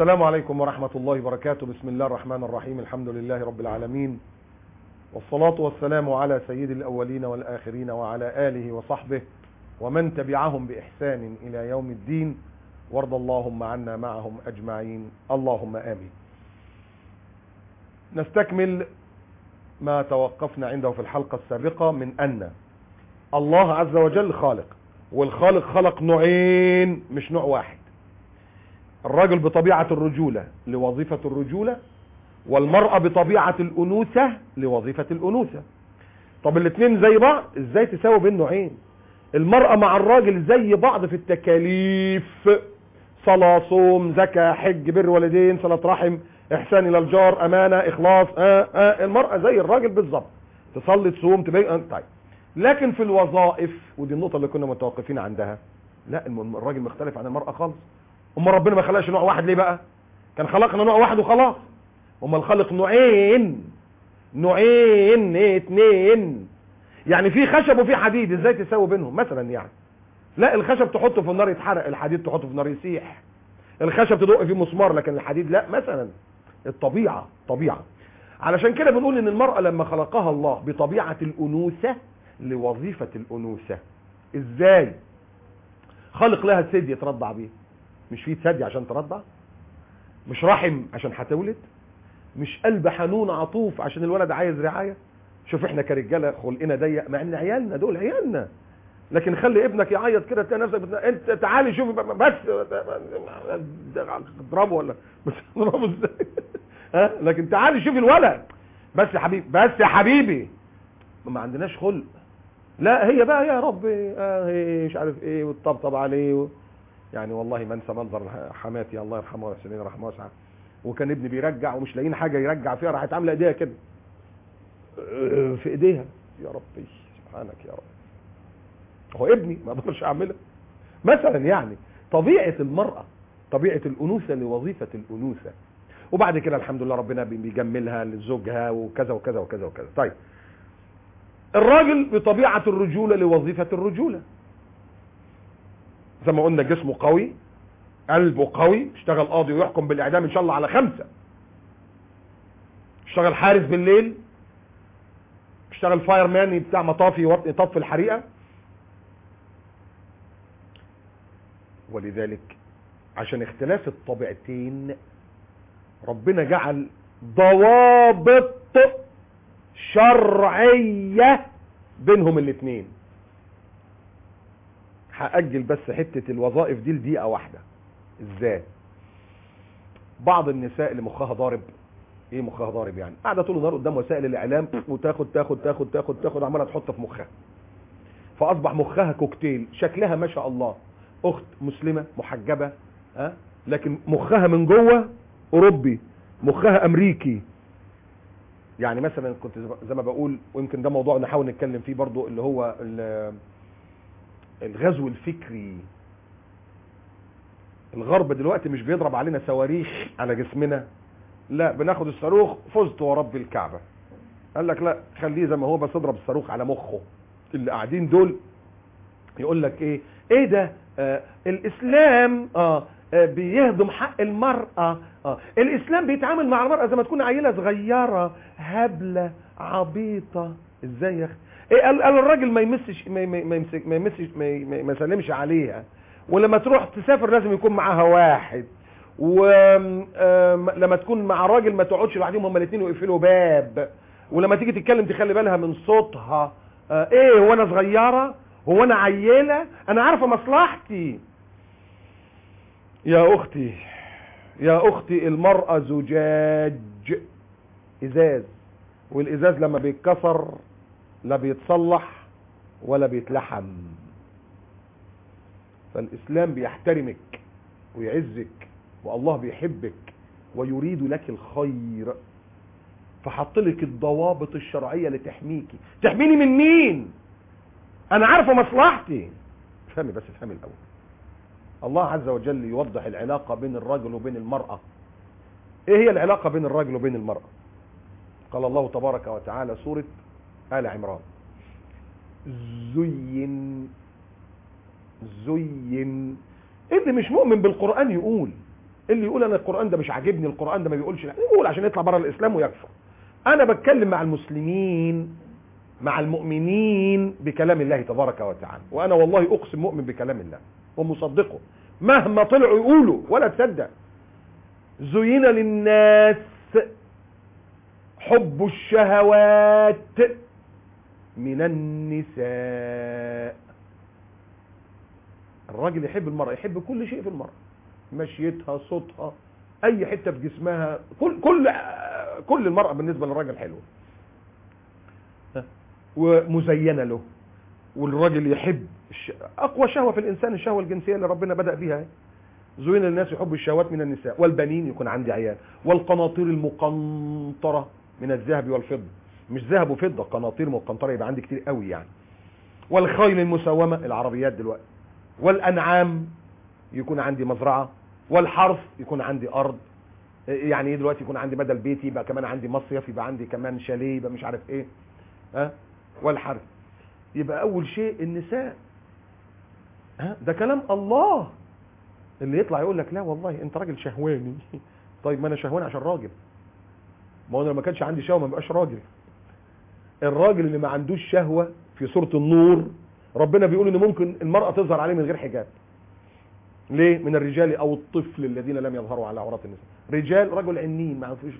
السلام عليكم ورحمة الله وبركاته. بسم الله الرحمن الرحيم. الحمد لله رب العالمين، والصلاة والسلام على سيد الأولين والآخرين وعلى آله وصحبه ومن تبعهم بإحسان إلى يوم الدين، وارض اللهم عنا معهم أجمعين، اللهم آمين. نستكمل ما توقفنا عنده في الحلقة السابقة من أن الله عز وجل خالق، والخالق خلق نوعين مش نوع واحد. الرجل بطبيعة الرجولة لوظيفة الرجولة، والمرأة بطبيعة الأنوثة لوظيفة الأنوثة. طب الاثنين زي بعض، ازاي تساوي بين نوعين؟ المرأة مع الراجل زي بعض في التكاليف، صلاة، صوم، زكاة، حج، بر والدين، صلة رحم، إحسان إلى الجار، أمانة، إخلاص. المرأة زي الراجل بالظبط، تصلي، تصوم، تبين. طيب، لكن في الوظائف، ودي النقطة اللي كنا متوقفين عندها، لا، الراجل مختلف عن المرأة خالص. أما ربنا ما خلقش نوع واحد ليه بقى؟ كان خلقنا نوع واحد وخلاص. أما الخلق نوعين اتنين. يعني في خشب وفي حديد، ازاي تساوي بينهم مثلا؟ يعني لا، الخشب تحطه في النار يتحرق، الحديد تحطه في النار يسيح. الخشب تدق فيه مسمار، لكن الحديد لا مثلا. الطبيعة طبيعة. علشان كده بنقول ان المرأة لما خلقها الله بطبيعة الأنوثة لوظيفة الأنوثة. ازاي؟ خلق لها ثدي يترضع بيه، مش فيه ثدي عشان ترضع، مش رحم عشان هتولد، مش قلب حنون عطوف عشان الولد عايز رعاية. شوف احنا كرجاله خلقنا ضيق، مع ان عيالنا دول عيالنا، لكن خلي ابنك يعيط كده تلاقي نفسك انت تعالي شوفي بس اضربه ولا اضربه ازاي؟ لكن تعالي شوفي الولد بس يا حبيبي، بس يا حبيبي. ما عندناش خلق. لا، هي بقى يا رب هي مش عارف ايه، وتطبطب عليه يعني والله ما انسى منظر حماتي الله يرحمها ويحسن اليها رحمه واسعه، وكان ابني بيرجع ومش لاقيين حاجه يرجع فيها، راحت عامله ايديها كده في ايديها. يا ربي سبحانك يا رب، هو ابني ما اقدرش اعملها مثلا. يعني طبيعه المراه، طبيعه الانوثه لوظيفه الانوثه، وبعد كده الحمد لله ربنا بيجملها لزوجها وكذا وكذا وكذا وكذا. طيب، الراجل بطبيعه الرجوله لوظيفه الرجوله، زي ما قلنا جسمه قوي، قلبه قوي، اشتغل قاضي ويحكم بالاعدام ان شاء الله على 5، اشتغل حارس بالليل، اشتغل فاير مان بتاع مطافي يطفي الحريقه. ولذلك عشان اختلاف الطبيعتين ربنا جعل ضوابط شرعيه بينهم الاثنين. هاجل بس حته الوظائف دي لدقيقه واحده. ازاي؟ بعض النساء اللي مخها ضارب، ايه مخها ضارب؟ يعني قاعده طول النهار قدام وسائل الاعلام وتاخد تاخد تاخد تاخد تاخد، عماله تحط في مخها، فاصبح مخها كوكتيل. شكلها ما شاء الله اخت مسلمه محجبه، لكن مخها من جوه اوروبي، مخها امريكي. يعني مثلا كنت زي ما بقول، ويمكن ده موضوع نحاول نتكلم فيه برضو، اللي هو الغزو الفكري. الغرب دلوقتي مش بيضرب علينا صواريخ على جسمنا، لا، بناخد الصاروخ فزت ورب الكعبة. قال لك لا، خليه زي ما هو، بس اضرب الصاروخ على مخه. اللي قاعدين دول يقول لك ايه ده؟ الاسلام بيهضم حق المرأة. الاسلام بيتعامل مع المرأة زي ما تكون عيلة صغيرة هبلة عبيطة. ازاي يا اخي؟ قال الراجل ما يمسش ما يسلمش عليها، ولما تروح تسافر لازم يكون معاها واحد، ولما تكون مع راجل ما تقعدش لوحدهم هما الاثنين ويقفلوا باب، ولما تيجي تتكلم تخلي بالها من صوتها. هو انا صغيره؟ هو انا عيله؟ انا عارفه مصلحتي. يا اختي المرأة زجاج، ازاز، والازاز لما بيتكسر لا بيتصلح ولا بيتلحم. فالاسلام بيحترمك ويعزك، والله بيحبك ويريد لك الخير، فحط لك الضوابط الشرعيه لتحميكي. تحميني من مين؟ انا عارفه مصلحتي. افهمي بس، افهمي الاول. الله عز وجل يوضح العلاقه بين الرجل وبين المراه. ايه هي العلاقه بين الرجل وبين المراه؟ قال الله تبارك وتعالى، سوره آل عمران، زين. اللي مش مؤمن بالقرآن يقول اللي يقول انا القرآن ده مش عاجبني، القرآن ده ما بيقولش، يقول عشان يطلع بره الاسلام ويكفر. انا بتكلم مع المسلمين، مع المؤمنين بكلام الله تبارك وتعالى، وانا والله اقسم مؤمن بكلام الله ومصدقه مهما طلعوا يقولوا ولا تصدق. زين للناس حب الشهوات من النساء. الراجل يحب المرأة، يحب كل شيء في المرأة، مشيتها، صوتها، اي حتة في جسمها، كل المرأة بالنسبة للراجل حلوة ومزينة له. والراجل يحب اقوى شهوة في الانسان الشهوة الجنسية اللي ربنا بدأ بيها. زين للناس يحب الشهوات من النساء والبنين، يكون عندي عيال، والقناطير المقنطرة من الذهب والفضة، مش ذهب وفضة، قناطير مقنطرة يبقى عندي كتير قوي يعني. والخيل المسومة، العربيات دلوقتي، والانعام يكون عندي مزرعة، والحرث يكون عندي ارض، يعني ايه دلوقتي يكون عندي بدل بيتي يبقى كمان عندي مصيف، يبقى عندي كمان شاليه، يبقى مش عارف ايه، والحرث. يبقى اول شيء النساء. ده كلام الله. اللي يطلع يقول لك لا والله انت راجل شهواني. طيب ما انا شهواني عشان راجل، ما انا لو ما كانش عندي شهوه ما بقاش راجل. الراجل اللي ما عندوش شهوه في سوره النور ربنا بيقول ان ممكن المراه تظهر عليه من غير حجاب. ليه؟ من الرجال او الطفل الذين لم يظهروا على عورات النساء. رجال رجل عنين ما فيش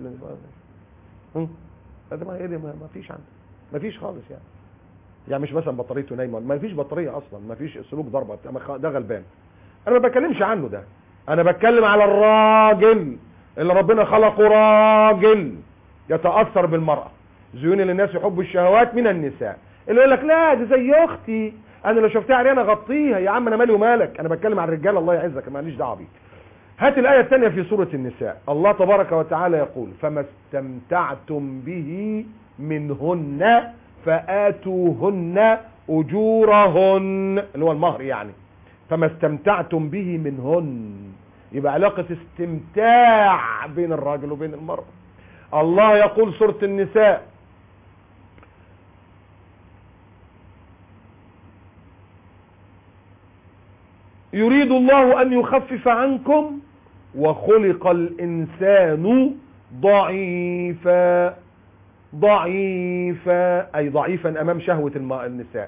هذا ما فيش عنده، ما فيش خالص يعني مش مثلا بطاريته نايمه، ما فيش بطاريه اصلا، ما فيش سلوك ضربه، ده غلبان. انا ما بتكلمش عنه ده، انا بتكلم على الراجل اللي ربنا خلقه راجل يتاثر بالمراه. زيون للناس يحب الشهوات من النساء. اللي يقول لك لا دي زي اختي، انا لو شفتها عريانه غطيها. يا عم انا مالي ومالك، انا بتكلم عن الرجال، الله يعزك ماليش دعوه بيك. هات الايه الثانيه في سوره النساء. الله تبارك وتعالى يقول فما استمتعتم به منهن فآتوهن اجورهن، اللي هو المهر يعني. فما استمتعتم به منهن، يبقى علاقة استمتاع بين الراجل وبين المرأة. الله يقول سورة النساء يريد الله أن يخفف عنكم وخلق الإنسان ضعيفا. ضعيفا أي ضعيفا أمام شهوة النساء.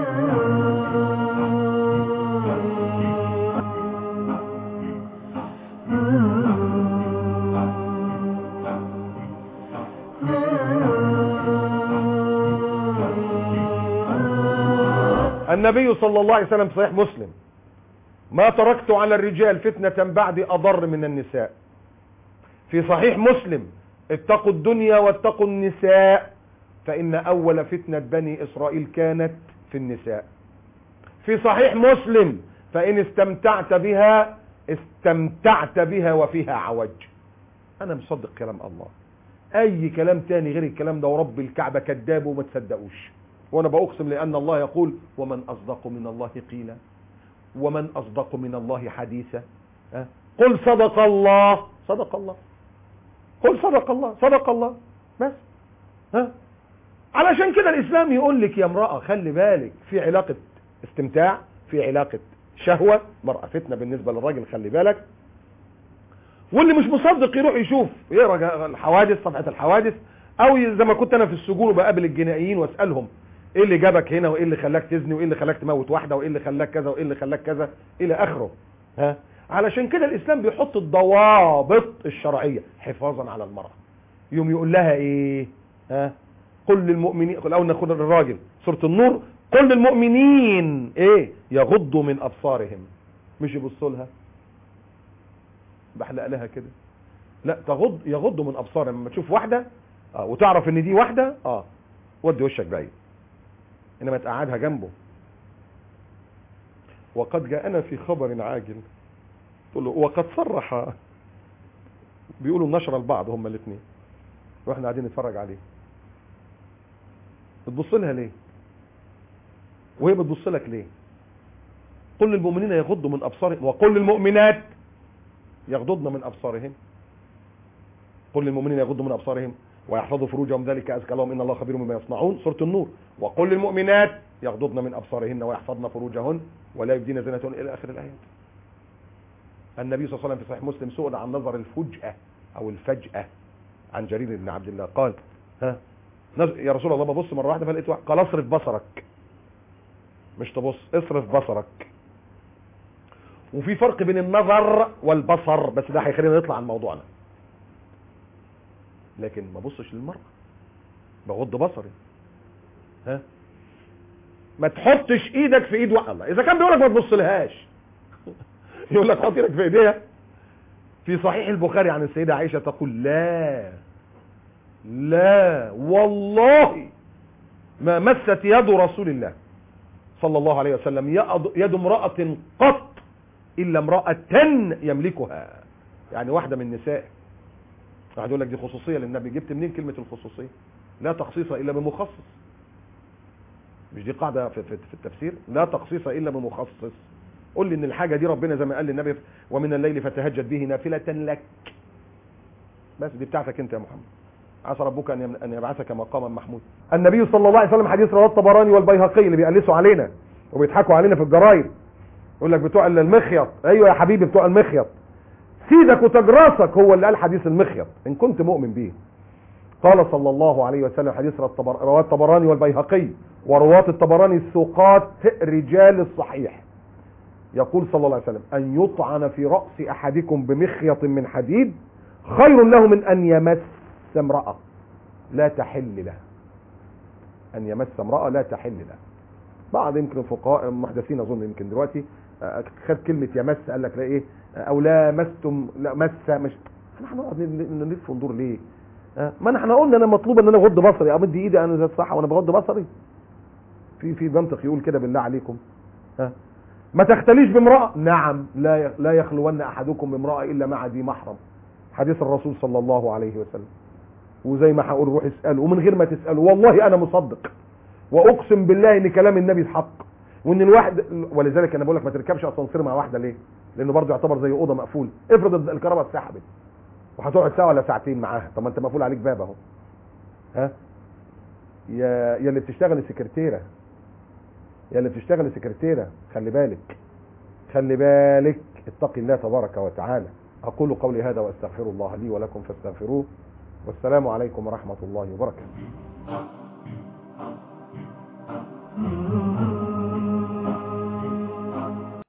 النبي صلى الله عليه وسلم في صحيح مسلم ما تركت على الرجال فتنة بعد أضر من النساء. في صحيح مسلم اتقوا الدنيا واتقوا النساء فإن أول فتنة بني إسرائيل كانت في النساء. في صحيح مسلم فإن استمتعت بها وفيها عوج. أنا مصدق كلام الله، أي كلام تاني غير الكلام ده ورب الكعبة كذاب وما تصدقوش. وانا بأقسم لأن الله يقول ومن أصدق من الله قيلا ومن أصدق من الله حديثا. قل صدق الله، صدق الله، قل صدق الله، صدق الله بس. علشان كده الإسلام يقول لك يا امرأة خلي بالك، في علاقة استمتاع، في علاقة شهوة، مرأة فتنة بالنسبة للراجل خلي بالك. واللي مش مصدق يروح يشوف يقرأ الحوادث، صفحة الحوادث، او زي ما كنت انا في السجون وبقابل الجنائيين واسألهم ايه اللي جابك هنا، وايه اللي خلاك تزني، وايه اللي خلاك تموت واحدة، وايه اللي خلاك كذا، وايه اللي خلاك كذا الى اخره. علشان كده الاسلام بيحط الضوابط الشرعية حفاظا على المرأة. يوم يقول لها ايه؟ قل للمؤمنين، او ناخد الراجل سورة النور، قل للمؤمنين ايه؟ يغضوا من ابصارهم، مش يبصوا لها بحلق لها كده، لا يغضوا من ابصارهم. لما تشوف واحدة وتعرف ان دي واحدة ودي وشك بعيد، انما تقعدها جنبه. وقد جاءنا في خبر عاجل، تقول له وقد صرح، بيقولوا نشر البعض هم الاثنين واحنا قاعدين نتفرج عليه. بتبص لها ليه وهي بتبص لك ليه؟ قل للمؤمنين يغضوا من ابصارهم وقل للمؤمنات يغضضن من ابصارهم. قل للمؤمنين يغضوا من ابصارهم ويحفظوا فروجهم ذلك أزكى لهم إن الله خبير بما يصنعون. سورة النور. وقل للمؤمنات يغضضن من أبصارهن ويحفظن فروجهن ولا يبدين زينتهن إلى آخر الآيات. النبي صلى الله عليه وسلم في صحيح مسلم سئل عن نظر الفجأة او الفجأة عن جرير بن عبد الله، قال ها يا رسول الله ببص مرة واحدة فلقيت واحد، قال اصرف بصرك، مش تبص، اصرف بصرك. وفي فرق بين النظر والبصر، بس ده هيخلينا نطلع عن موضوعنا. لكن ما بصش للمرأة، بغض بصري. ها ما تحطش ايدك في ايد الله، اذا كان بيقول لك ما تبص لهاش يقول لك حط ايدك في ايديها. في صحيح البخاري عن السيدة عائشة تقول لا والله ما مست يد رسول الله صلى الله عليه وسلم يد امرأة قط إلا امرأة يملكها، يعني واحدة من النساء. واحد يقول لك دي خصوصية للنبي، جبت منين كلمة الخصوصية؟ لا تخصيص إلا بمخصص، مش دي قاعدة في التفسير؟ لا تخصيص إلا بمخصص. قول لي إن الحاجة دي ربنا زي ما قال للنبي ومن الليل فتهجد به نافلة لك، بس دي بتاعتك أنت يا محمد، عسى ربك أن يبعثك مقاما محمود. النبي صلى الله عليه وسلم حديث رواه الطبراني والبيهقي اللي بيقلسوا علينا وبيضحكوا علينا في الجرايد، يقول لك بتوع المخيط. ايوه يا حبيبي بتوع المخيط، سيدك وتجراسك هو اللي قال حديث المخيط ان كنت مؤمن به. قال صلى الله عليه وسلم حديث رواه الطبراني والبيهقي، ورواة الطبراني الثقات رجال الصحيح، يقول صلى الله عليه وسلم ان يطعن في رأس احدكم بمخيط من حديد خير له من ان يمس امرأة لا تحل له، ان يمس امرأة لا تحل له. بعض يمكن الفقهاء محدثين اظن يمكن دلوقتي خد كلمة يمس قال لك لا ايه، او لا مستم، لا مس، مش احنا هنقعد نلف وندور ليه؟ ما احنا قلنا انا مطلوب ان انا اغض بصري، امد ايدي انا زي الصح وانا بغض بصري؟ في منطق يقول كده بالله عليكم؟ ما تختليش بامرأة، نعم لا يخلون احدكم بامرأة الا مع ذي محرم، حديث الرسول صلى الله عليه وسلم. وزي ما هقول روح اسأله، ومن غير ما تسأله والله انا مصدق واقسم بالله ان كلام النبي حق، وان الواحد، ولذلك انا بقول لك ما تركبش اسانسير مع واحده ليه؟ لانه برضه يعتبر زي اوضه مقفول. افرض الكهرباء اتسحبت وهتقعد ساعه ولا ساعتين معاها، طب ما انت مقفول عليك باب اهو. يا اللي بتشتغل السكرتيره، خلي بالك اتقي الله تبارك وتعالى. اقول قولي هذا واستغفر الله لي ولكم فاستغفروه، والسلام عليكم ورحمه الله وبركاته.